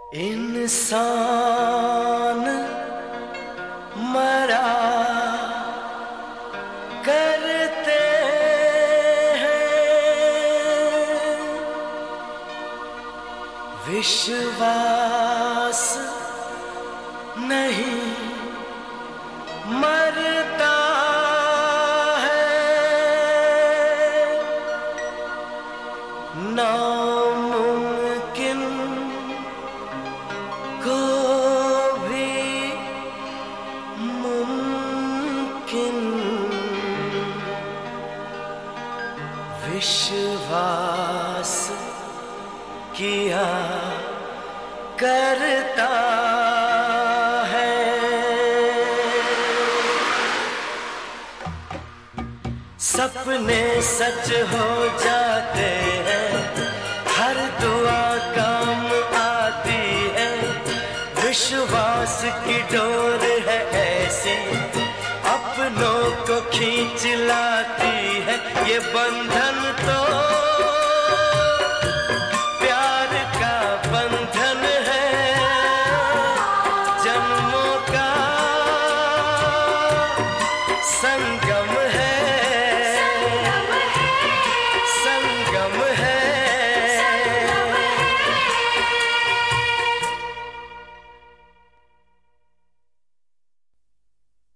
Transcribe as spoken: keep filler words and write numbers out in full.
इंसान मरा करते हैं, विश्वास नहीं मरता है, नामुमकिन को भी मुमकिन विश्वास किया करता है। सपने सच हो जाते हैं, हर दुआ काम आती है, विश्वास की डोर है ऐसे अपनों को खींच लाती है, ये बंधन तो